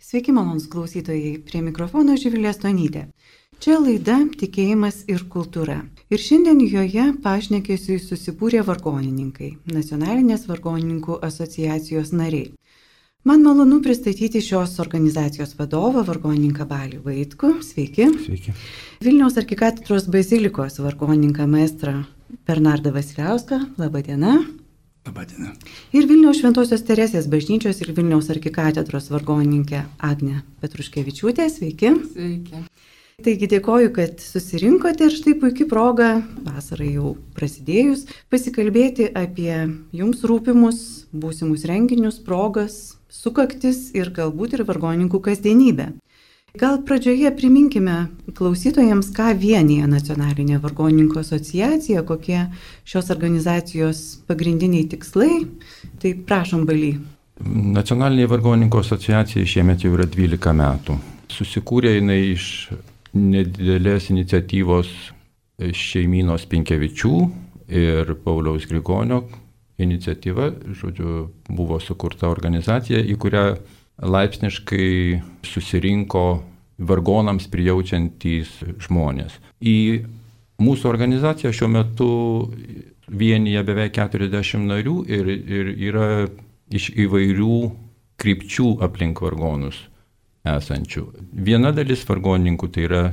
Sveiki, malonūs klausytojai, prie mikrofono Živilė Stonytė. Čia laida Tikėjimas ir kultūra. Ir šiandien joje pašnekesiui susibūrė vargonininkai, Nacionalinės vargonininkų asociacijos nariai. Man malonu pristatyti šios organizacijos vadovą, vargonininką Balį Vaitkų. Sveiki. Sveiki. Vilniaus arkikatedros bazilikos vargonininką maestrą Bernardą Vasiliauską. Labą dieną. Labadiena. Ir Vilniaus Šventosios Teresės bažnyčios ir Vilniaus arkikatedros vargonininkę Agnę Petruškevičiūtę. Sveiki. Sveiki. Taigi dėkoju, kad susirinkote ir štai puikia proga, vasarai jau prasidėjus, pasikalbėti apie jums rūpimus, būsimus renginius, progas, sukaktis ir galbūt ir vargonininkų kasdienybę. Gal pradžioje priminkime klausytojams, ką vienyje Nacionalinė vargonininkų asociacija, kokie šios organizacijos pagrindiniai tikslai. Tai prašom, Balį. Nacionalinė vargonininkų asociacija šiemet jau yra 12 metų. Susikūrė jinai iš nedidelės iniciatyvos šeimynos Pinkevičių ir Pauliaus Grigonio iniciatyva. Žodžiu, buvo sukurta organizacija, į kurią laipsniškai susirinko vargonams prijaučiantys žmonės. Į mūsų organizaciją šiuo metu vienyje beveik 40 narių ir yra iš įvairių krypčių aplink vargonus esančių. Viena dalis vargonininkų tai yra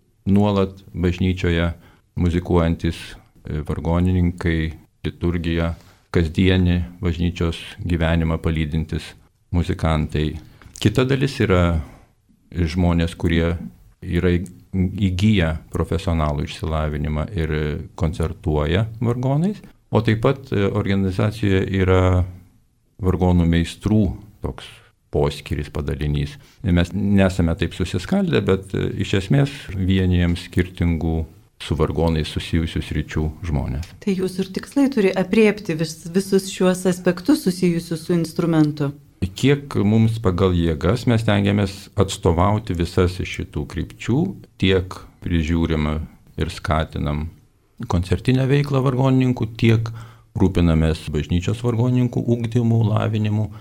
nuolat bažnyčioje muzikuojantis vargonininkai, liturgija, kasdienį bažnyčios gyvenimą palydintis muzikantai. Kita dalis yra žmonės, kurie yra įgyję profesionalų išsilavinimą ir koncertuoja vargonais, o taip pat organizacijoje yra vargonų meistrų toks poskyris, padalinys. Mes nesame taip susiskaldę, bet iš esmės vienijam skirtingų su vargonais susijusius ryčių žmonės. Tai jūsų ir tikslai turi apriepti visus šiuos aspektus susijusius su instrumentu. Kiek mums pagal jėgas mes tengiamės atstovauti visas iš šitų krypčių, tiek prižiūrim ir skatinam koncertinę veiklą vargonininkų, tiek rūpinamės bažnyčios vargonininkų ugdymu, lavinimu,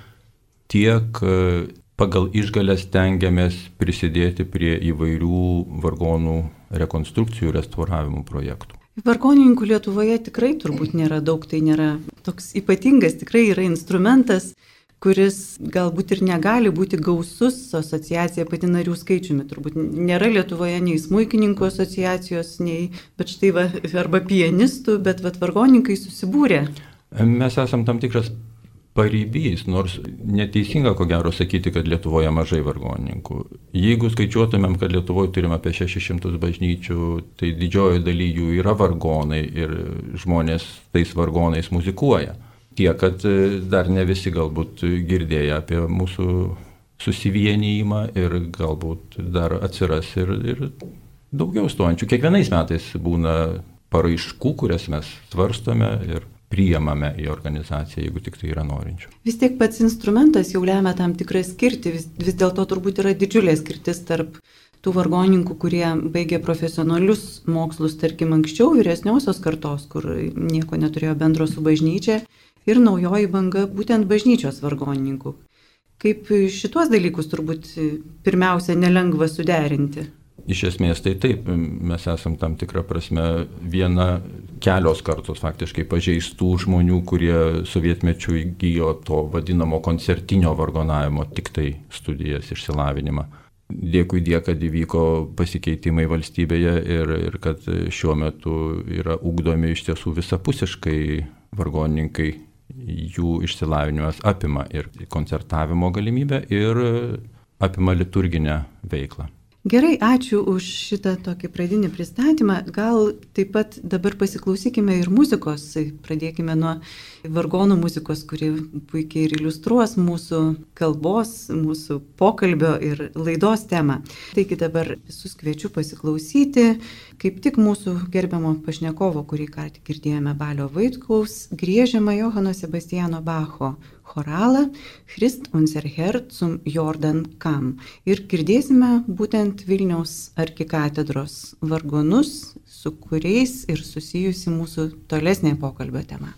tiek pagal išgalės tengiamės prisidėti prie įvairių vargonų rekonstrukcijų, restauravimų projektų. Vargonininkų Lietuvoje tikrai turbūt nėra daug, tai nėra toks ypatingas, tikrai yra instrumentas, kuris galbūt ir negali būti gausus asociacija pati narių skaičiumi. Turbūt nėra Lietuvoje nei smuikininkų asociacijos, nei, bet štai arba pianistų, bet vargonininkai susibūrė. Mes esam tam tikras paribys, nors neteisinga ko gero sakyti, kad Lietuvoje mažai vargonininkų. Jeigu skaičiuotumėm, kad Lietuvoje turime apie 600 bažnyčių, tai didžioji daly jų yra vargonai ir žmonės tais vargonais muzikuoja. Tiek, kad dar ne visi galbūt girdėję apie mūsų susivienijimą ir galbūt dar atsiras ir daugiau stojančių. Kiekvienais metais būna paraiškų, kurias mes svarstome ir priimame į organizaciją, jeigu tik tai yra norinčių. Vis tiek pats instrumentas jau lemia tam tikrą skirtį, vis dėlto turbūt yra didžiulė skirtis tarp tų vargonininkų, kurie baigė profesionalius mokslus, tarkim, anksčiau vyresniosios kartos, kur nieko neturėjo bendro su bažnyčia, ir naujoji banga būtent bažnyčios vargonininkų. Kaip šituos dalykus turbūt pirmiausia nelengva suderinti? Iš esmės tai taip, mes esam tam tikrą prasme kelios kartos faktiškai pažeistų žmonių, kurie sovietmečiu įgijo to vadinamo koncertinio vargonavimo tik tai studijas, išsilavinimą. Dėkui Die, kad įvyko pasikeitimai valstybėje ir kad šiuo metu yra ugdomi iš tiesų visapusiškai vargonininkai. Jų išsilavinimas apima ir koncertavimo galimybę ir apima liturginę veiklą. Gerai, ačiū už šitą tokį pradinį pristatymą. Gal taip pat dabar pasiklausykime ir muzikos. Pradėkime nuo vargonų muzikos, kuri puikiai ir iliustruos mūsų kalbos, mūsų pokalbio ir laidos temą. Taigi dabar visus kviečiu pasiklausyti. Kaip tik mūsų gerbiamo pašnekovo, kurį ką tik girdėjome, Balio Vaitkaus, griežiamą Johano Sebastiano Bacho choralą Christ unser Herz zum Jordan kam. Ir girdėsime būtent Vilniaus arkikatedros vargonus, su kuriais ir susijusi mūsų tolesnė pokalbio tema.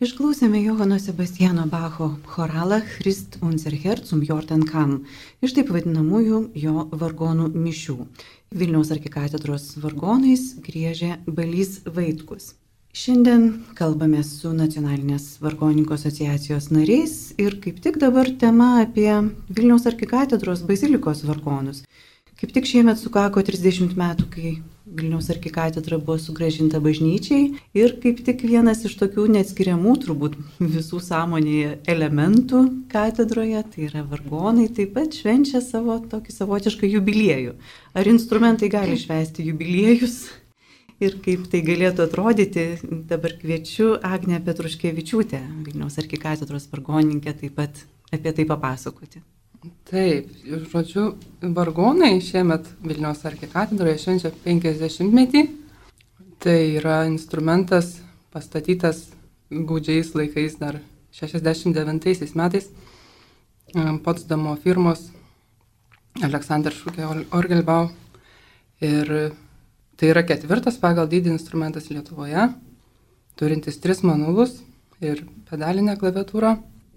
Išklausėme Johano Sebastiano Bacho choralą Christ unser Herz Jordan Kam iš taip vadinamųjų jo vargonų mišių. Vilniaus arkikatedros vargonais griežė Balys Vaitkus. Šiandien kalbame su Nacionalinės vargonininkų asociacijos nariais ir kaip tik dabar tema apie Vilniaus arkikatedros bazilikos vargonus. Kaip tik šiemet sukako 30 metų, kai Vilniaus arkikatedra buvo sugrąžinta bažnyčiai ir kaip tik vienas iš tokių neatskiriamų turbūt visų sąmonėje elementų katedroje, tai yra vargonai, taip pat švenčia savo tokį savotišką jubiliejų. Ar instrumentai gali švęsti jubiliejus ir kaip tai galėtų atrodyti, dabar kviečiu Agnę Petruškevičiūtę, Vilniaus arkikatedros vargonininkę, taip pat apie tai papasakoti. Taip, žodžiu, vargonai šiemet Vilniaus arkikatedroje švenčia 50-metį. Tai yra instrumentas pastatytas gūdžiais laikais dar 69 metais Potsdamo firmos Alexander Schuke Orgelbau. Ir tai yra 4. pagal dydį instrumentas Lietuvoje, turintis 3 manulus ir pedalinę klaviatūrą.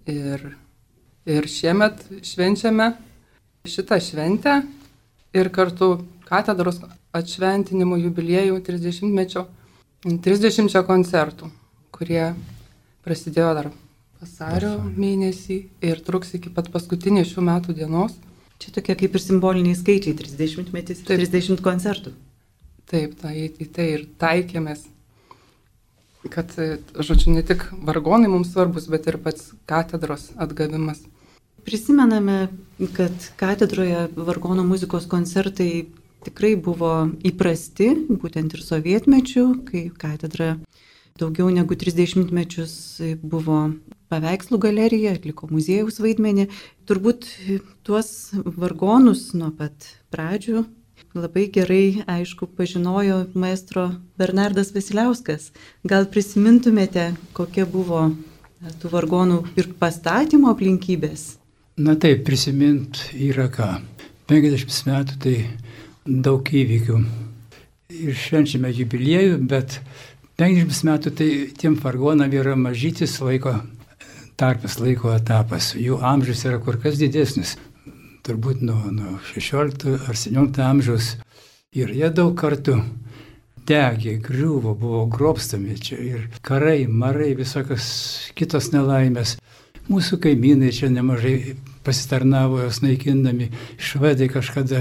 Ir šiemet švenčiame šitą šventę ir kartu katedros atšventinimo jubiliejų 30-mečio 30 koncertų, kurie prasidėjo dar vasario mėnesį ir truks iki pat paskutinės šių metų dienos. Čia tokie kaip ir simboliniai skaičiai, 30 metis, 30 koncertų. Taip, tai ir taikėmės, kad, žodžiu, ne tik vargonai mums svarbus, bet ir pats katedros atgavimas. Prisimename, kad katedroje vargonų muzikos koncertai tikrai buvo įprasti, būtent ir sovietmečių, kai katedra daugiau negu 30 mečius buvo paveikslų galerija, atliko muziejaus vaidmenį. Turbūt tuos vargonus nuo pat pradžių labai gerai, aišku, pažinojo maestro Bernardas Vasiliauskas. Gal prisimintumėte, kokia buvo tų vargonų ir pastatymo aplinkybės? Na taip, prisimint yra ką. 50 metų tai daug įvykių. Ir švenčiame jubiliejų, bet 50 metų tai tiem vargonam yra mažytis laiko tarpas, laiko etapas. Jų amžius yra kur kas didesnis. Turbūt nuo 16 ar 17 amžiaus. Ir jie daug kartų degė, griuvo, buvo grobstami čia. Ir karai, marai, visokios kitos nelaimės. Mūsų kaimynai čia nemažai pasitarnavo jos naikindami. Švedai kažkada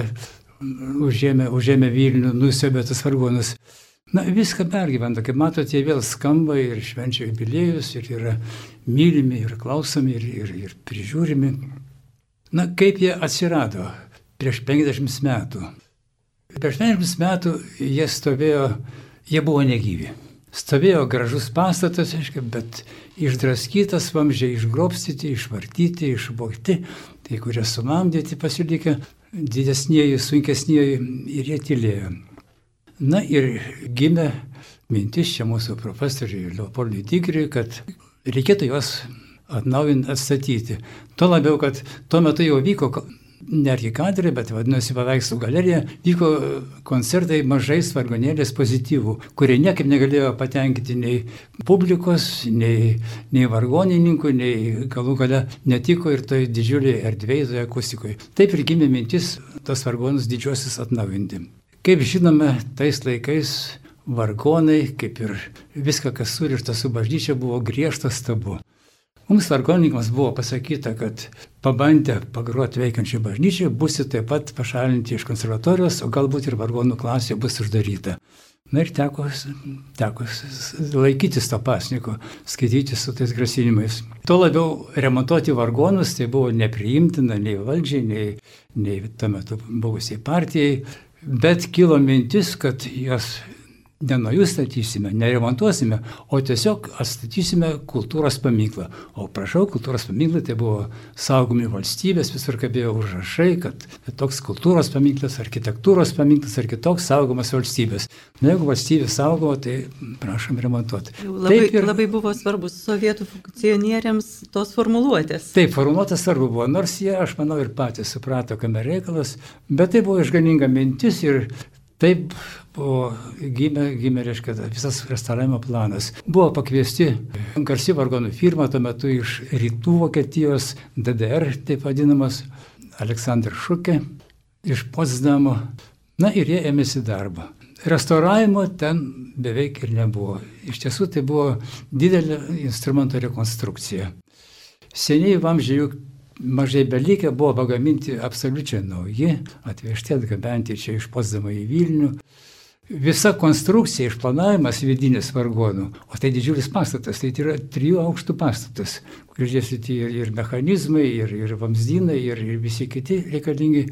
užėmė Vilnių, nusiaubė tas vargonus. Na, viską pergyventa. Kaip matote, jie vėl skamba ir švenčia jubiliejus, ir yra mylimi, ir klausomi, ir prižiūrimi. Na, kaip jie atsirado prieš 50 metų? Prieš 50 metų jie stovėjo, jie buvo negyvi. Stovėjo gražus pastatas, bet išdraskytas, vamzdžiai išgrobstyti, išvartyti, išvogti, tai kurie sumamdyti pasilikę, didesnieji, sunkesnieji ir jie tylėjo. Na ir gimė mintis čia mūsų profesoriui Leopoldui Digriui, kad reikėtų juos atnaujinti, atstatyti. Tuo labiau, kad tuo metu jau vyko ne arkikatedra, bet vadinosi paveikslų galerija, vyko koncertai mažais vargonėliais pozityvų, kurie niekaip negalėjo patenkinti nei publikos, nei vargonininkų, nei galų gale netiko ir toj didžiuliai erdvėje, toj akustikoje. Taip ir gimė mintis tos vargonus didžiosius atnaujinti. Kaip žinome, tais laikais vargonai, kaip ir viską, kas surišta su bažnyčia, buvo griežtas tabu. Mums vargonininkams buvo pasakyta, kad pabandę pagroti veikiančiai bažnyčiai, busi taip pat pašalinti iš konservatorijos, o galbūt ir vargonų klasė bus uždaryta. Na ir teko laikytis to pasniko, skaityti su tais grasinimais. Tuo labiau remontuoti vargonus tai buvo nepriimtina nei valdžiai, nei tuo metu buvusiai partijai, bet kilo mintis, kad jos ne nuo jų statysime, neremontuosime, o tiesiog atstatysime kultūros paminklą. O prašau, kultūros paminklai tai buvo saugomi valstybės, visur kabėjo užrašai, kad toks kultūros paminklas, architektūros paminklas ar kitoks saugomas valstybės. Na, jeigu valstybė saugo, tai prašom remontuoti. Labai buvo svarbus sovietų funkcionieriams tos formuluotės. Taip, formuluotės svarbu buvo, nors jie, aš manau, ir patys suprato, kame reikalas, bet tai buvo išganinga mintis ir Taip buvo gimė, reiškia, visas restauravimo planas. Buvo pakviesti garsi vargonų firma tuo metu iš rytų Vokietijos, DDR, taip vadinamas, Aleksandr Šukė, iš Potsdamo. Na ir jie ėmėsi darbo. Restauravimo ten beveik ir nebuvo. Iš tiesų tai buvo didelė instrumento rekonstrukcija. Seniai vamzdžiai juk mažai belikę, buvo pagaminti absoliučiai nauji, atvežti, atgabenti čia iš Potsdamo į Vilnių. Visa konstrukcija, išplanavimas vidinis vargonų, o tai didžiulis pastatas, tai yra 3 aukštų pastatas, kur išdėstyti ir mechanizmai, ir vamzdynai, ir visi kiti reikalingi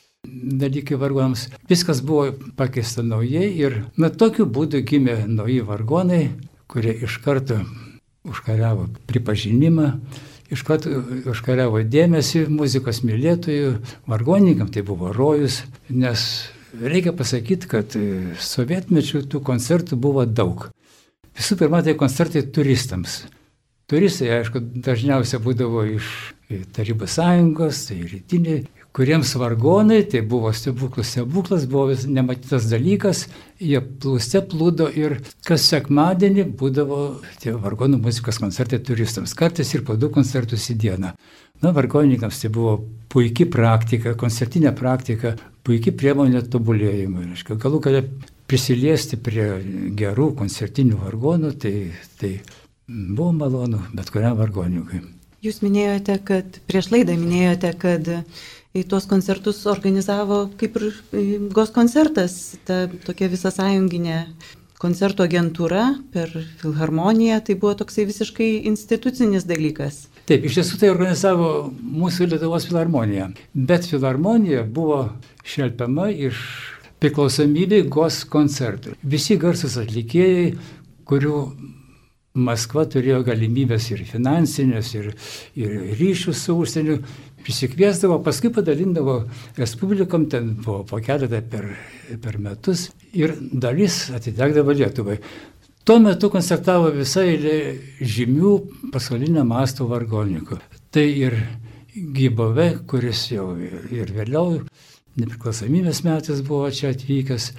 dalykai vargonams. Viskas buvo pakeista naujai ir tokiu būdu gimė nauji vargonai, kurie iš karto užkariavo pripažinimą, iš karto užkariavo dėmesį muzikos mylėtojų, vargonininkam tai buvo rojus, nes reikia pasakyti, kad sovietmečių tų koncertų buvo daug. Visų pirma, tai koncertai turistams. Turistai, aišku, dažniausiai būdavo iš Tarybų sąjungos, tai rytiniai, kuriems vargonai, tai buvo stebuklas, buvo nematytas dalykas, jie plūste plūdo ir kas sekmadienį būdavo tie vargonų muzikos koncertai turistams, kartais ir po 2 koncertus į dieną. Vargonininkams tai buvo puikia praktika, koncertinė praktika, puikia priemonė tobulėjimui. Galų gale prisiliesti prie gerų koncertinių vargonų, tai buvo malonu bet kuriam vargonininkui. Jūs minėjote, kad prieš laidą minėjote, kad tuos koncertus organizavo kaip ir GOS koncertas, ta tokia visasąjunginė koncertų agentūra per filharmoniją, tai buvo toksai visiškai institucinis dalykas. Taip, iš tiesų tai organizavo mūsų Lietuvos filharmonija, bet filharmonija buvo šelpiama iš priklausomybė GOS koncertų. Visi garsus atlikėjai, kurių Maskva turėjo galimybės ir finansinės, ir ryšių su užsieniu, prisikviesdavo, paskui padalindavo respublikom, ten po keletą per metus ir dalis atitekdavo Lietuvai. Tuo metu koncertavo visai žymių pasaulinio masto vargonininkų. Tai ir Gybove, kuris jau ir vėliau, nepriklausomybės metais buvo čia atvykęs,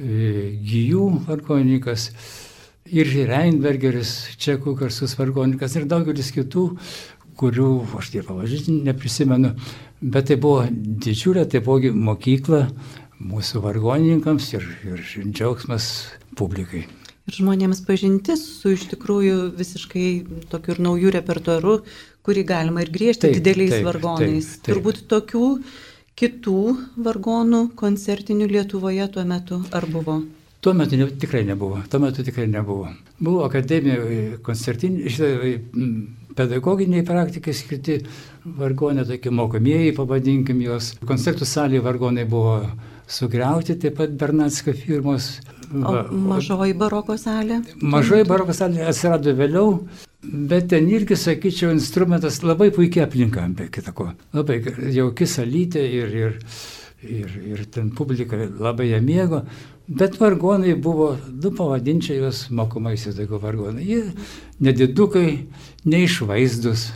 Gijų vargonininkas, ir Reinbergeris, čekų garsus vargonininkas ir daugelis kitų, kurių aš tie pavadžiai neprisimenu, bet tai buvo didžiulė taipogi mokykla mūsų vargonininkams ir džiaugsmas publikai. Ir žmonėms pažintis su iš tikrųjų visiškai tokiu ir naujų repertuaru, kurį galima ir griežti dideliais vargonais. Taip. Turbūt tokių kitų vargonų koncertinių Lietuvoje tuo metu ar buvo? Tuo metu tikrai nebuvo. Buvo akademija koncertiniai, pedagoginiai praktikai skirti vargonai, tokie mokomieji, pavadinkim juos. Koncertų salėje vargonai buvo sugriauti, taip pat Bernatskio firmos. Mažoji baroko salė? Mažoji baroko salė atsirado vėliau, bet ten irgi, sakyčiau, instrumentas labai puikiai aplinka, be kitako. Labai jauki salytė ir ten publika labai ją mėgo. Bet vargonai buvo, pavadinčiau juos mokomaisiais daugiau vargonai. Jie nedidukai, neišvaizdus.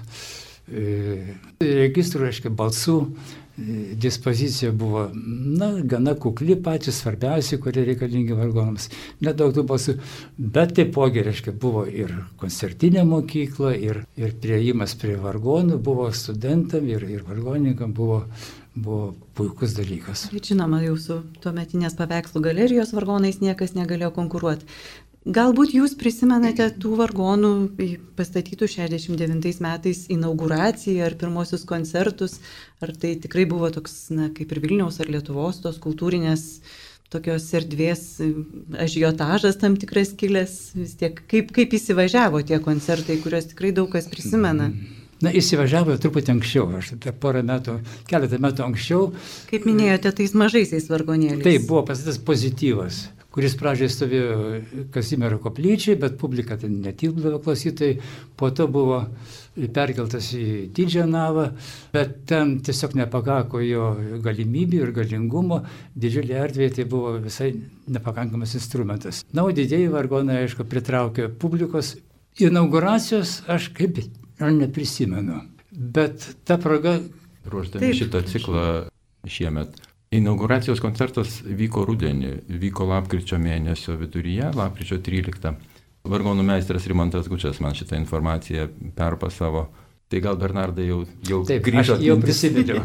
Registrų, reiškia, balsų dispozicija buvo, gana kukli, patys svarbiausi, kurie reikalingi vargonams. Nedaug tų balsų, bet taipogi, reiškia, buvo ir koncertinė mokykla, ir priėjimas prie vargonų buvo studentam ir vargonininkam buvo puikus dalykas. Žinoma, jūsų tuometinės paveikslų galerijos vargonais niekas negalėjo konkuruoti. Galbūt jūs prisimenate tų vargonų pastatytų 69 metais inauguraciją ar pirmosius koncertus, ar tai tikrai buvo toks, kaip ir Vilniaus ar Lietuvos, tos kultūrinės tokios erdvės ažiotažas tam tikras kilęs, vis tiek kaip įsivažiavo tie koncertai, kuriuos tikrai daug kas prisimena? Įsivažiavo truputį anksčiau, aš keletą metų anksčiau. Kaip minėjote, tais mažaisiais vargonėliais. Taip, buvo pastatytas Pozityvas, kuris pradžioje stovėjo Kazimiero koplyčiai, bet publika ten netilpdavo klausytojai, po to buvo perkeltas į didžiąją navą, bet ten tiesiog nepakako jo galimybių ir galingumo, didžiulė erdvė, tai buvo visai nepakankamas instrumentas. O didieji vargonai, aišku, pritraukė publikos. Inauguracijos aš kaip neprisimenu, bet ta proga... Ruoždami šitą ciklą šiemet Inauguracijos koncertas vyko rudenį, vyko lapkričio mėnesio viduryje, lapkričio 13. Vargonų meistras Rimantas Gučas man šitą informaciją perpasavo. Tai gal Bernardai jau taip, grįžo. Aš jau prisiminiau.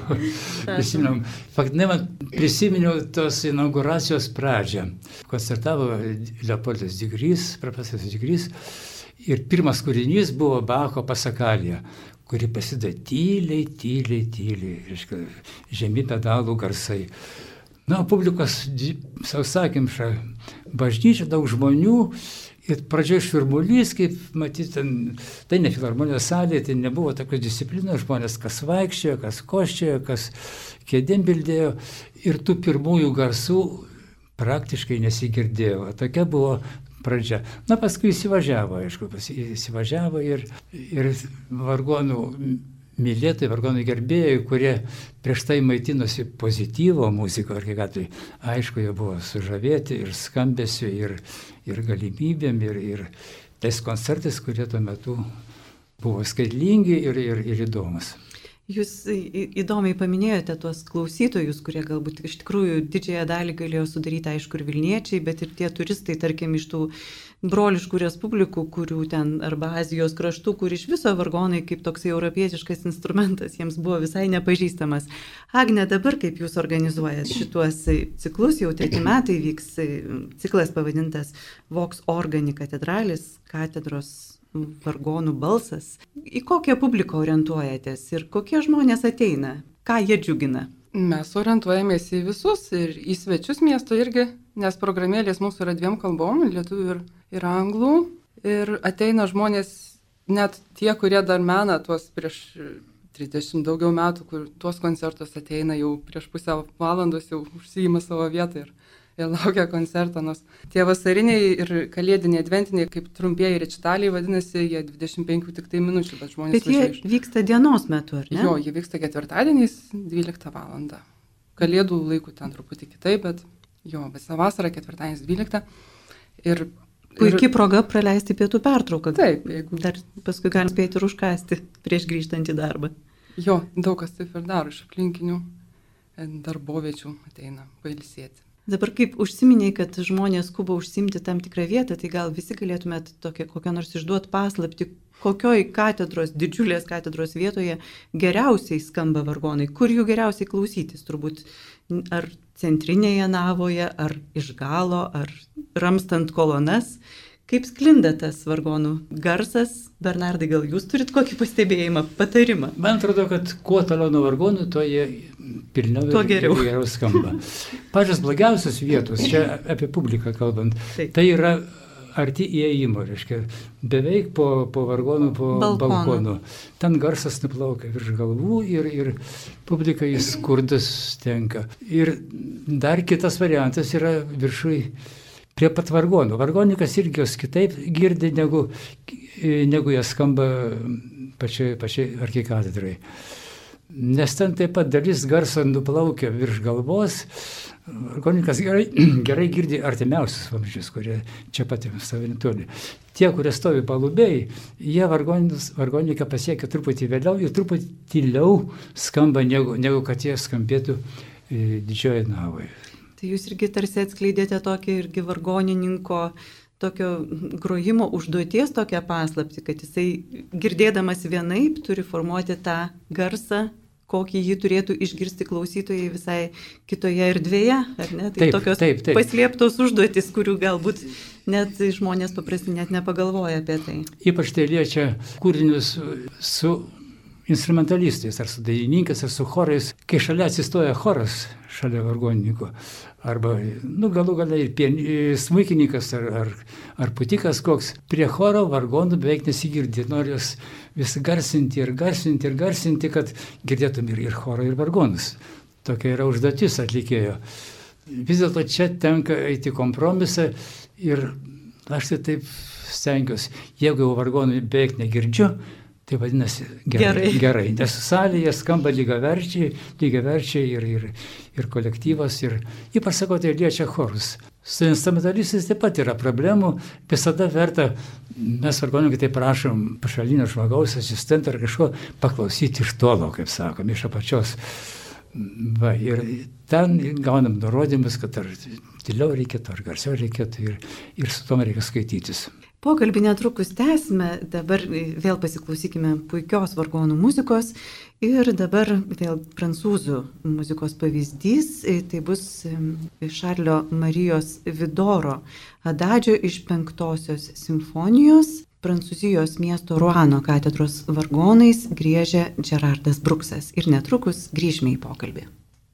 Prisiminiau tos inauguracijos pradžią. Koncertavo Leopoldas Digrys, profesorius Digrys. Ir pirmas kūrinys buvo Bacho Pasakalija, kuri pasideda tyliai, žemi pedalų garsai. Na, publikos sausakimša bažnyčia, daug žmonių. Ir pradžioje švirmulys, kaip matyti, tai ne filharmonijos salė, tai nebuvo tokios disciplinos, žmonės kas vaikščiojo, kas koščiojo, kas kėdėm bildėjo. Ir tų pirmųjų garsų praktiškai nesigirdėjo. Tokia buvo pradžia. Na, paskui įsivažiavo ir vargonų mylėtojai, vargonų gerbėjai, kurie prieš tai maitinosi pozityvo muziko, ar ką tai, aišku, jie buvo sužavėti ir skambesiu, ir galimybėm, ir tais koncertais, kurie tuo metu buvo skaitlingi ir įdomus. Jūs įdomiai paminėjote tuos klausytojus, kurie galbūt iš tikrųjų didžiąją dalį galėjo sudaryti, aišku, ir Vilniečiai, bet ir tie turistai, tarkim, iš tų broliškų respublikų, kurių ten arba Azijos kraštų, kur iš viso vargonai kaip toks europietiškas instrumentas jiems buvo visai nepažįstamas. Agne, dabar kaip jūs organizuojat šituos ciklus, jau 3 metai vyks ciklas pavadintas Vox Organi katedralis, katedros vargonų balsas. Į kokią publiką orientuojatės ir kokie žmonės ateina? Ką jie džiugina? Mes orientuojamės į visus ir į svečius miesto irgi, nes programėlės mūsų yra 2 kalbom, lietuvių ir anglų. Ir ateina žmonės, net tie, kurie dar mena tuos prieš 30 daugiau metų, kur tuos koncertus ateina jau prieš pusę valandos, jau užsiima savo vietą ir laukia koncerto, nors tie vasariniai ir kalėdiniai adventiniai, kaip trumpieji rečitaliai vadinasi, jie 25 tik tai minučių, bet žmonės važiuoja. Bet jie vyksta dienos metu, ar ne? Jo, jie vyksta ketvirtadieniais 12 valandą. Kalėdų laikų ten truputį kitaip, bet jo, visą vasarą ketvirtadienis 12. Puikiai proga praleisti pietų pertrauką. Taip, jeigu... Dar paskui galim spėti ir užkasti prieš grįžtant į darbą. Jo, daug kas taip ir daro, iš aplinkinių darboviečių ateina pailsėti. Dabar kaip užsiminiai, kad žmonės skuba užsimti tam tikrą vietą, tai gal visi galėtumėt kokią nors išduoti paslaptį, kokioj katedros, didžiulės katedros vietoje geriausiai skamba vargonai, kur jų geriausiai klausytis, turbūt ar centrinėje navoje, ar iš galo, ar ramstant kolonas. Kaip sklinda tas vargonų garsas? Bernardai, gal jūs turit kokį pastebėjimą, patarimą? Man atrodo, kad kuo toliau nuo vargonų, to jie pilniau ir geriau skamba. Pačios blogiausios vietos, čia apie publiką kalbant, tai yra arti įėjimo, reiškia, beveik po vargonų, po balkonų. Ten garsas nuplaukia virš galvų ir publikai skurdas tenka. Ir dar kitas variantas yra viršui prie pat vargonų. Vargonikas irgi jos kitaip girdi, negu jie skamba pačiai arkikatedrai. Nes ten taip pat dalis garso nuplaukia virš galvos. Vargonikas gerai girdi artimiausius vamzdžius, kurie čia pat savi netoli. Tie, kurie stovi palubėj, jie vargoniką pasiekia truputį vėliau ir truputį tyliau skamba, negu kad jie skambėtų didžioje navoje. Tai jūs irgi tarsi atskleidėte tokį irgi vargonininko tokio grojimo užduoties tokią paslaptį, kad jisai girdėdamas vienaip turi formuoti tą garsą, kokį jį turėtų išgirsti klausytojai visai kitoje erdvėje, ar ne? Tai tokios paslėptos užduotis, kurių galbūt net žmonės paprastai net nepagalvoja apie tai. Ypač tai liečia kūrinius su instrumentalistais, ar su dainininkais, ar su chorais, kai šalia atsistoja choras, šalia vargonininko, arba, galų gale ir smuikininkas, ar putikas koks, prie choro vargonų beveik nesigirdi, nori jos vis garsinti, kad girdėtum ir chorą, ir vargonus. Tokia yra užduotis atlikėjo. Vis dėlto čia tenka eiti kompromisą ir aš tai taip stengiuosi, jeigu jau vargonų beveik negirdžiu, tai vadinasi gerai, nes salėje skamba lygiaverčiai ir kolektyvas, ir ypač sakau, tai liečia chorus. Su instrumentalistais taip pat yra problemų, visada verta, mes vargonininkai tai prašom pašalinio žmogaus, asistento ar kažko paklausyti iš tolo, kaip sakom, iš apačios. Va, ir ten gaunam nurodymus, kad ar tyliau reikėtų, ar garsiau reikėtų ir su tom reikia skaitytis. Pokalbį netrukus tęsime, dabar vėl pasiklausykime puikios vargonų muzikos ir dabar vėl prancūzų muzikos pavyzdys, tai bus Šarlio Marijos Vidoro adadžio iš 5-osios simfonijos. Prancūzijos miesto Ruano katedros vargonais griežia Gerardas Bruksas ir netrukus grįžime į pokalbį.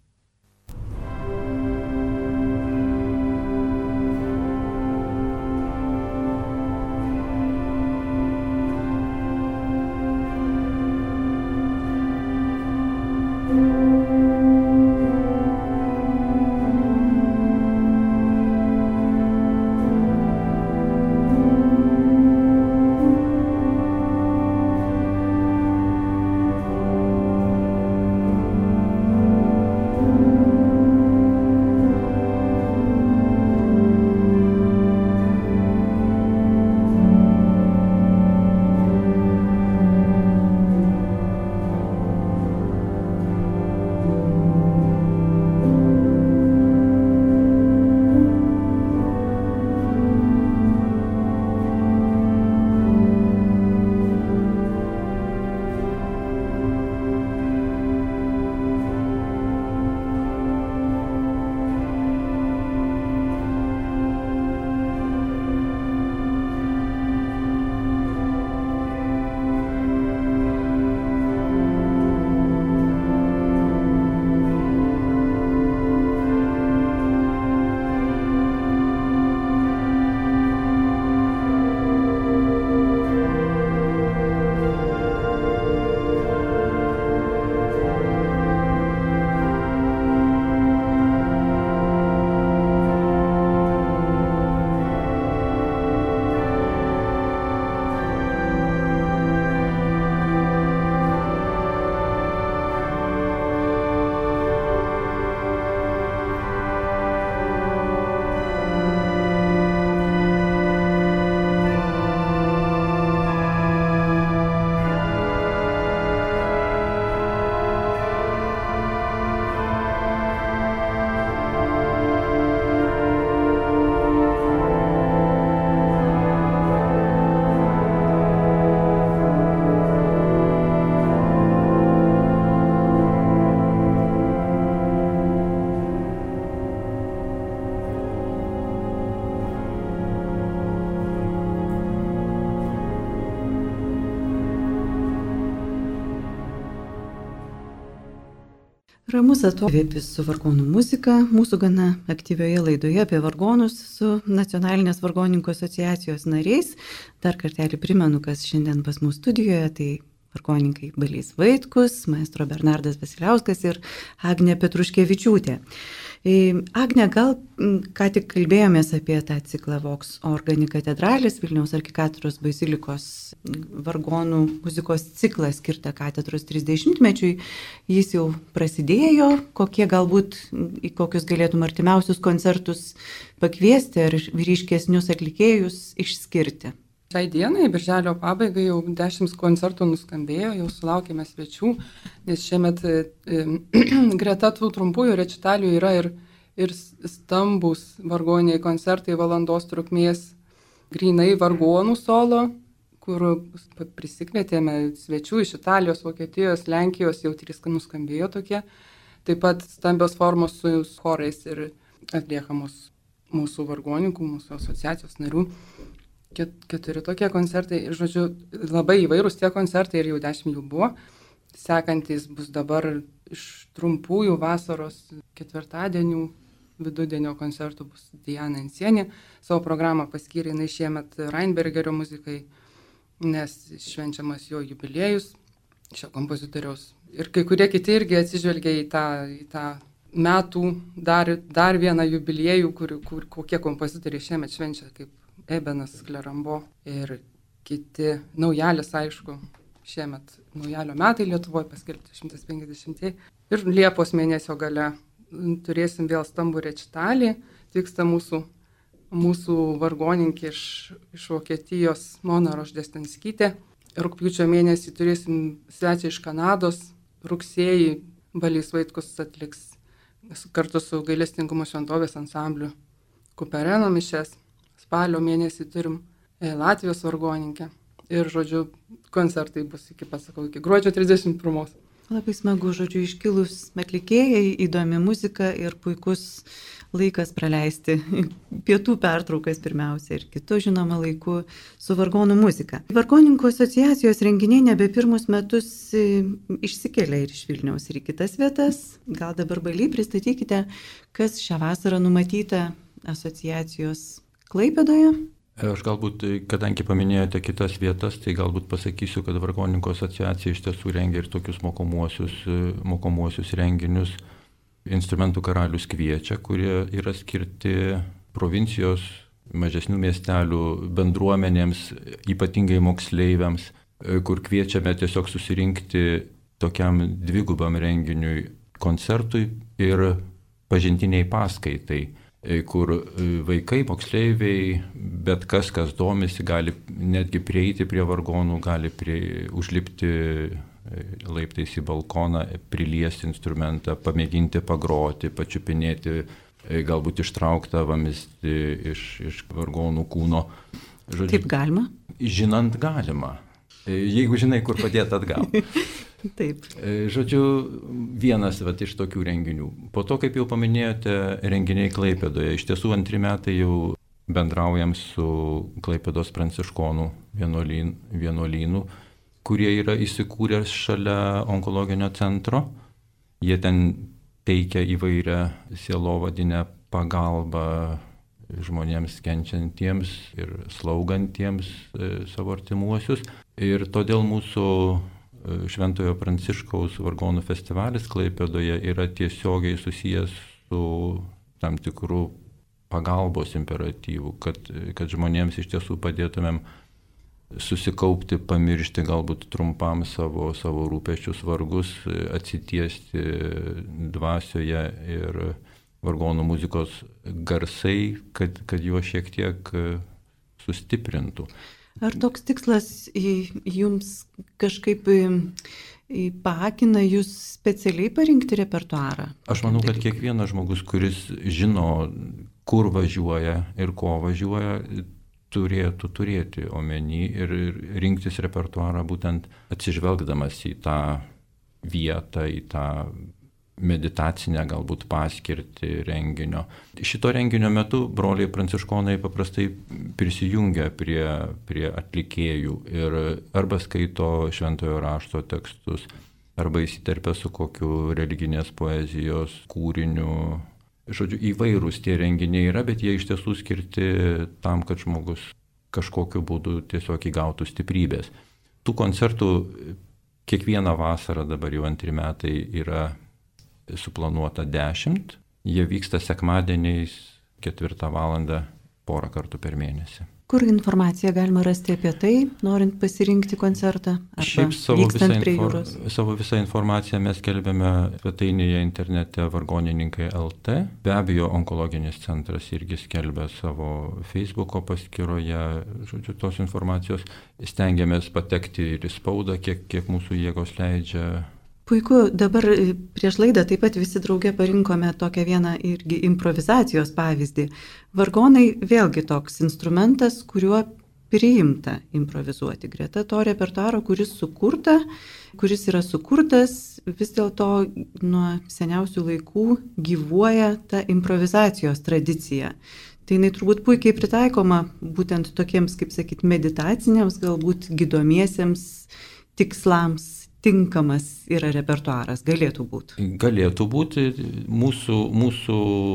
Ramus atokvėpis su vargonų muzika mūsų gana aktyvioje laidoje apie vargonus su Nacionalinės vargonininkų asociacijos nariais. Dar kartelį primenu, kas šiandien pas mus studijoje, tai vargonininkai Balys Vaitkus, maestro Bernardas Vasiliauskas ir Agnė Petruškevičiūtė. Agnė, gal ką tik kalbėjomės apie tą ciklą Vox Organi Katedralis, Vilniaus arkikatedros bazilikos vargonų muzikos ciklą skirtą katedros 30-mečiui. Jis jau prasidėjo, kokie galbūt, į kokius galėtum artimiausius koncertus pakviesti ar ryškesnius atlikėjus išskirti? Šiai dienai, birželio pabaigai, jau 10 koncertų nuskambėjo, jau sulaukėme svečių, nes šiemet greta tų trumpųjų rečitalių yra ir stambus vargoniniai koncertai valandos trukmės, grynai vargonų solo, kur prisikvietėme svečių iš Italijos, Vokietijos, Lenkijos, jau 3 nuskambėjo tokie, taip pat stambios formos su chorais ir atliekamos mūsų vargonininkų, mūsų asociacijos narių. 4 tokie koncertai, žodžiu, labai įvairūs tie koncertai ir jau 10 jų buvo. Sekantis bus dabar iš trumpųjų vasaros ketvirtadienių, vidudienio koncertų bus Diana Insienė. Savo programą paskyrė jinai šiemet Reinbergerio muzikai, nes švenčiamas jo jubiliejus, šio kompozitoriaus. Ir kai kurie kiti irgi atsižvelgia į tą metų dar vieną jubiliejų, kokie kompozitoriai šiemet švenčia, kaip Ebenas Klerambo ir kiti. Naujalis, aišku, šiemet naujalio metai Lietuvoje paskelbti 150. Ir Liepos mėnesio gale turėsim vėl stambų rečitalį. Vyksta mūsų vargoninkė iš Vokietijos Mona Roždestenskytė. Rugpjūčio mėnesį turėsim svečią iš Kanados. Rugsėjį Balys Vaitkus atliks kartu su Gailestingumo šventovės ansambliu Kupereno mišias. Spalio mėnesį turim Latvijos vargonininkę. Ir, žodžiu, koncertai bus iki gruodžio 31. Labai smagu, žodžiu, iškilus atlikėjai, įdomi muzika ir puikus laikas praleisti pietų pertraukas pirmiausia ir kitų, žinoma, laiku su vargonų muzika. Vargonininkų asociacijos renginiai nebe pirmus metus išsikelia ir iš Vilniaus ir į kitas vietas. Gal dabar, Baly, pristatykite, kas šią vasarą numatyta asociacijos Klaipėdoje? Aš galbūt, kadangi paminėjote kitas vietas, tai galbūt pasakysiu, kad Vargonininkų asociacija iš tiesų rengia ir tokius mokomuosius renginius. Instrumentų karalius kviečia, kurie yra skirti provincijos, mažesnių miestelių bendruomenėms, ypatingai moksleiviams, kur kviečiame tiesiog susirinkti tokiam dvigubam renginiui, koncertui ir pažintiniai paskaitai, kur vaikai, moksleiviai, bet kas domisi, gali netgi prieiti prie vargonų, gali užlipti laiptais į balkoną, priliesti instrumentą, pamėginti pagroti, pačiupinėti, galbūt ištrauktą vamzdį iš vargonų kūno. Žodžiu, taip galima? Žinant galima, jeigu žinai, kur padėti atgal. Taip. Žodžiu, vienas iš tokių renginių. Po to, kaip jau paminėjote, renginiai Klaipėdoje. Iš tiesų 2 metai jau bendraujam su Klaipėdos pranciškonų vienuolynų, kurie yra įsikūrę šalia onkologinio centro. Jie ten teikia įvairią sielovadinę pagalbą žmonėms kenčiantiems ir slaugantiems savo artimuosius. Ir todėl mūsų Šventojo Pranciškaus vargonų festivalis Klaipėdoje yra tiesiogiai susijęs su tam tikrų pagalbos imperatyvų, kad žmonėms iš tiesų padėtumėm susikaupti, pamiršti galbūt trumpam savo rūpesčius, vargus, atsitiesti dvasioje ir vargonų muzikos garsai, kad juos šiek tiek sustiprintų. Ar toks tikslas jums kažkaip paakina jūs specialiai parinkti repertuarą? Aš manau, kad kiekvienas žmogus, kuris žino, kur važiuoja ir ko važiuoja, turėtų turėti omeny ir rinktis repertuarą būtent atsižvelgdamas į tą vietą, į tą meditacinę galbūt paskirtį renginio. Šito renginio metu broliai pranciškonai paprastai prisijungia prie atlikėjų ir arba skaito šventojo rašto tekstus, arba įsiterpia su kokiu religinės poezijos kūriniu. Žodžiu, įvairūs tie renginiai yra, bet jie iš tiesų skirti tam, kad žmogus kažkokiu būdu tiesiog įgautų stiprybės. Tų koncertų kiekvieną vasarą, dabar jau 2 metai, yra suplanuota 10. Jie vyksta sekmadieniais 4 valandą porą kartų per mėnesį. Kur informaciją galima rasti apie tai, norint pasirinkti koncertą? Šiaip savo visą informaciją mes skelbiame svetainėje internete vargonininkai.lt. Be abejo, onkologinis centras irgi skelbia savo Facebooko paskyroje. Žodžiu, tos informacijos stengiamės patekti ir į spaudą, kiek mūsų jėgos leidžia. Puiku, dabar prieš laidą taip pat visi drauge parinkome tokią vieną irgi improvizacijos pavyzdį. Vargonai vėlgi toks instrumentas, kuriuo priimta improvizuoti. Greta to repertuaro, kuris yra sukurtas, vis dėlto nuo seniausių laikų gyvuoja ta improvizacijos tradicija. Tai jinai turbūt puikiai pritaikoma būtent tokiems, kaip sakyti, meditaciniams, galbūt gydomiesiems tikslams. Tinkamas yra repertuaras, galėtų būti. Galėtų būti. Mūsų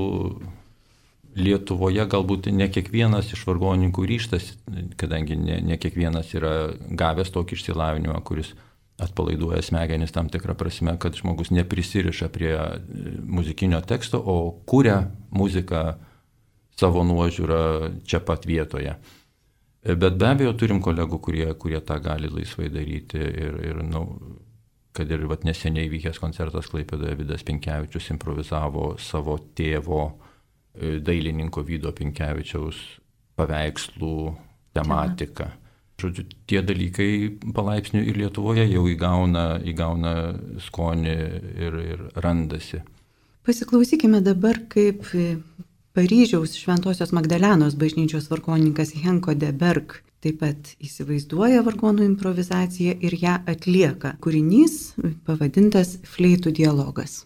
Lietuvoje galbūt ne kiekvienas iš vargonininkų ryžtas, kadangi ne kiekvienas yra gavęs tokį išsilavinimą, kuris atpalaiduoja smegenis tam tikrą prasme, kad žmogus neprisiriša prie muzikinio teksto, o kuria muziką savo nuožiūrą čia pat vietoje. Bet be abejo turim kolegų, kurie tą gali laisvai daryti ir kad ir neseniai vykęs koncertas Klaipėdoje, Vidas Pinkevičius improvizavo savo tėvo dailininko Vydo Pinkevičiaus paveikslų tematiką. Žodžiu, tie dalykai palaipsniui ir Lietuvoje jau įgauna skonį ir randasi. Pasiklausykime dabar, kaip Paryžiaus Šventosios Magdalenos bažnyčios vargonininkas Henko de Berg taip pat įsivaizduoja vargonų improvizaciją ir ją atlieka. Kūrinys pavadintas Fleitų dialogas.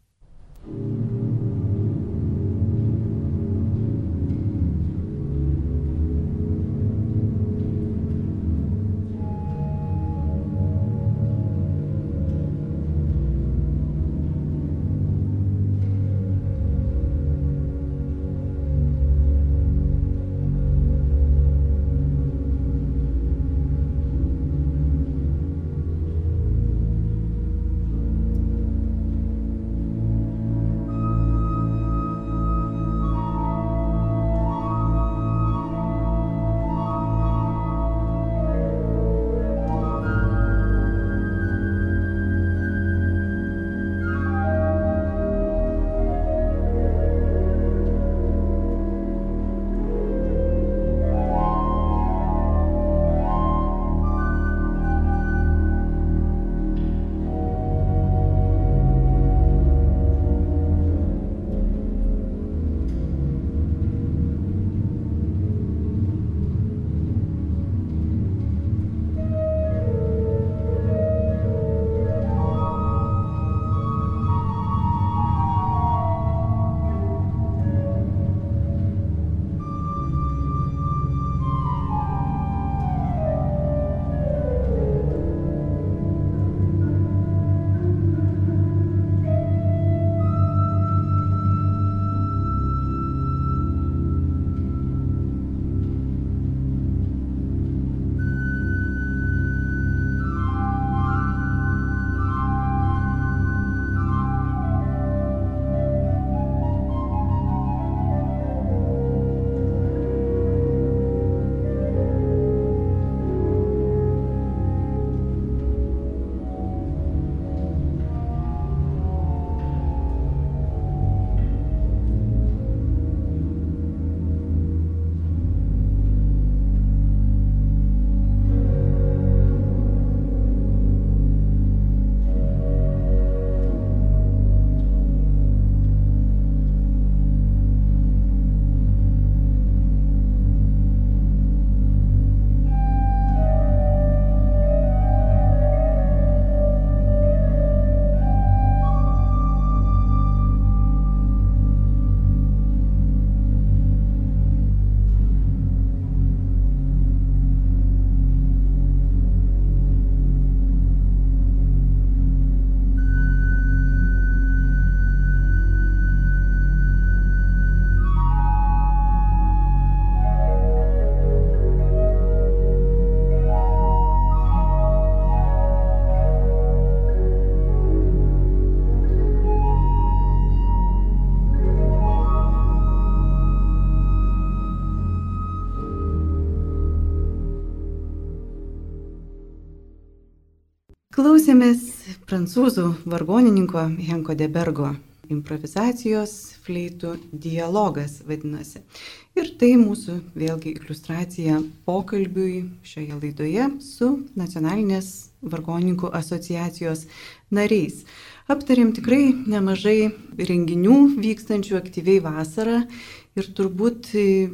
Klausėmės prancūzų vargonininko Henko de Bergo improvizacijos Fleitų dialogas vadinasi. Ir tai mūsų vėlgi iliustracija pokalbiui šioje laidoje su Nacionalinės vargonininkų asociacijos nariais. Aptarėm tikrai nemažai renginių vykstančių aktyviai vasarą ir turbūt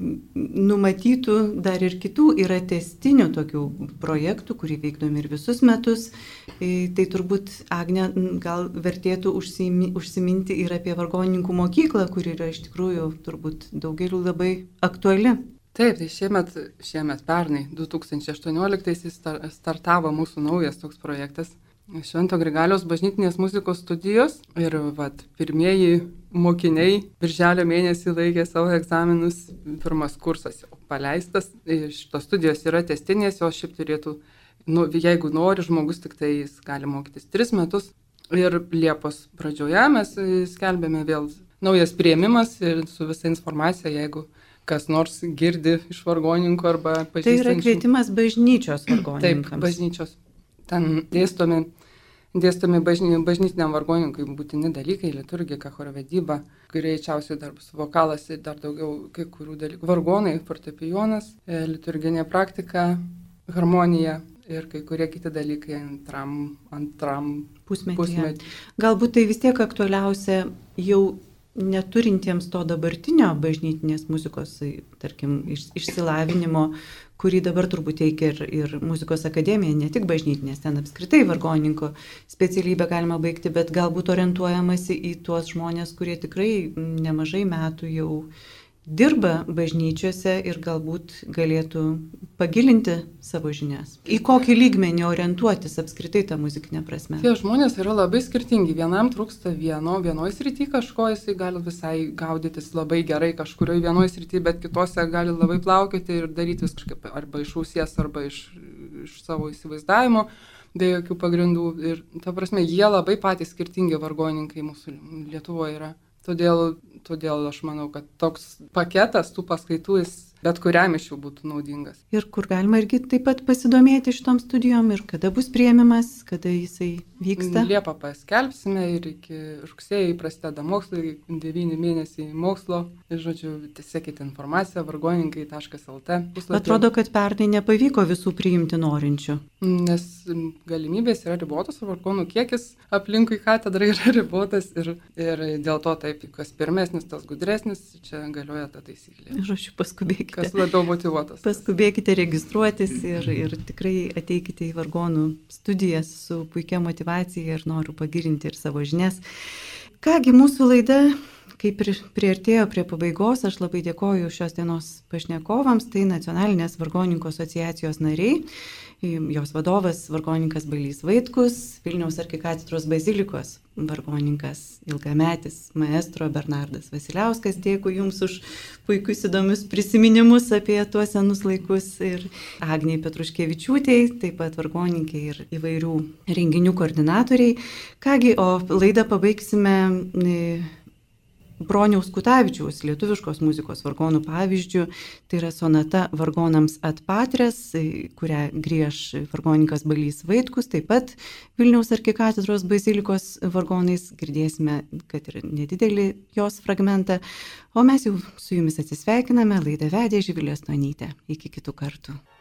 numatytų dar ir kitų yra tęstinių tokių projektų, kurį veikdom ir visus metus. Tai turbūt, Agne, gal vertėtų užsiminti ir apie vargonininkų mokyklą, kuri yra iš tikrųjų turbūt daugeliu labai aktuali. Taip, tai šiemet pernai, 2018 startavo mūsų naujas toks projektas. Švento Grigaliaus bažnytinės muzikos studijos ir pirmieji mokiniai birželio mėnesį laikė savo egzaminus, pirmas kursas jau paleistas. Šitos studijos yra testinės, jos šiaip turėtų, jeigu nori žmogus, tik tai jis gali mokytis 3 metus. Ir Liepos pradžioje mes skelbėme vėl naujas priėmimas ir su visa informacija, jeigu kas nors girdi iš vargonininkų arba pažįstančių. Tai yra kvietimas bažnyčios vargonininkams. Taip, bažnyčios. Ten dėstomi bažnytiniam vargonininkui būtini dalykai, liturgika, chorvedyba, greičiausiai dar bus vokalas ir dar daugiau kai kurių dalykų. Vargonai, fortepijonas, liturginė praktika, harmonija ir kai kurie kiti dalykai antram pusmetyje. Galbūt tai vis tiek aktualiausia jau neturintiems to dabartinio bažnytinės muzikos, tarkim, išsilavinimo, kurį dabar turbūt teikia ir muzikos akademija, ne tik bažnytinės, ten apskritai vargonininko specialybę galima baigti, bet galbūt orientuojamasi į tuos žmonės, kurie tikrai nemažai metų jau dirba bažnyčiose ir galbūt galėtų pagilinti savo žinias. Į kokį lygmenį orientuotis apskritai tą muzikinę prasme? Tie žmonės yra labai skirtingi. Vienam trūksta vienoj srity kažko, jisai gali visai gaudytis labai gerai kažkurioje vienoje srity, bet kitose gali labai plaukioti ir daryti vis kažkaip arba iš ausies, arba iš savo įsivaizdavimo, be jokių pagrindų. Ir ta prasme, jie labai patys skirtingi vargonininkai mūsų Lietuvoje yra. Todėl aš manau, kad toks paketas tų paskaitų jis bet kuriam iš jų būtų naudingas. Ir kur galima irgi taip pat pasidomėti šitom studijom ir kada bus priėmimas, kada jisai vyksta? Liepą paskelbsime ir iki rugsėjo prasideda mokslai, 9 mėnesiai mokslo. Ir, žodžiu, sekite informaciją vargonininkai.lt. Atrodo, kad pernai nepavyko visų priimti norinčių. Nes galimybės yra ribotos, vargonų kiekis aplinkui katedrą yra ribotas ir dėl to taip, kas pirmesnis, tas gudresnis, čia galioja ta taisyklė. Žodžiu, paskubėkite. Kas labiau motyvuotas. Paskubėkite registruotis ir tikrai ateikite į vargonų studijas su puikia motyvacija ir noriu pagilinti ir savo žinias. Kągi, mūsų laida kaip ir priartėjo prie pabaigos, aš labai dėkoju šios dienos pašnekovams, tai Nacionalinės vargonininkų asociacijos nariai, jos vadovas vargonininkas Balys Vaitkus, Vilniaus arkikatedros bazilikos vargonininkas, ilgametis maestro Bernardas Vasiliauskas. Dėkui Jums už puikius įdomius prisiminimus apie tuos senus laikus, ir Agnei Petruškevičiūtei, taip pat vargonininkai ir įvairių renginių koordinatoriai. Kągi, o laidą pabaigsime Broniaus Kutavičiaus lietuviškos muzikos vargonų pavyzdžių. Tai yra sonata vargonams Ad Patres, kurią grieš vargonininkas Balys Vaitkus, taip pat Vilniaus arkikatedros bazilikos vargonais. Girdėsime, kad ir nedidelį jos fragmentą. O mes jau su Jumis atsisveikiname. Laidą vedė Živilė Stonytė. Iki kitų kartų.